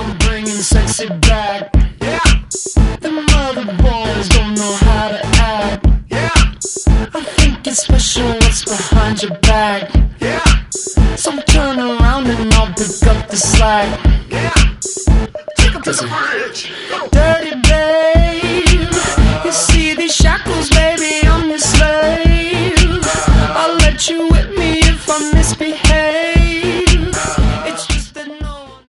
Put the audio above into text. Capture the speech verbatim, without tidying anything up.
I'm bringing sexy back. Yeah. The mother boys don't know how to act. Yeah. I think it's special what's behind your back. Yeah. So turn around and I'll pick up the slack. Yeah. Take 'em to the bridge. Dirty babe, you see these shackles